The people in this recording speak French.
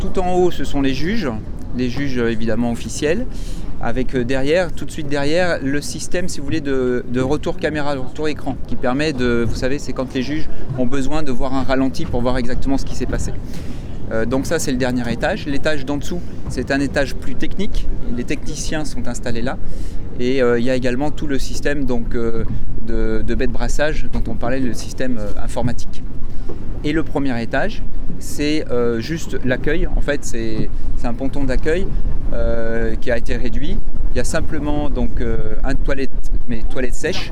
Tout en haut, ce sont les juges évidemment officiels, avec derrière, tout de suite derrière, le système, si vous voulez, de retour caméra, de retour écran, qui permet de, vous savez, c'est quand les juges ont besoin de voir un ralenti pour voir exactement ce qui s'est passé. Donc ça, c'est le dernier étage. L'étage d'en dessous, c'est un étage plus technique. Les techniciens sont installés là. Et il y a également tout le système donc, de baie de brassage dont on parlait, le système informatique. Et le premier étage, c'est juste l'accueil. En fait, c'est un ponton d'accueil qui a été réduit. Il y a simplement donc, une toilette, mais toilette sèche.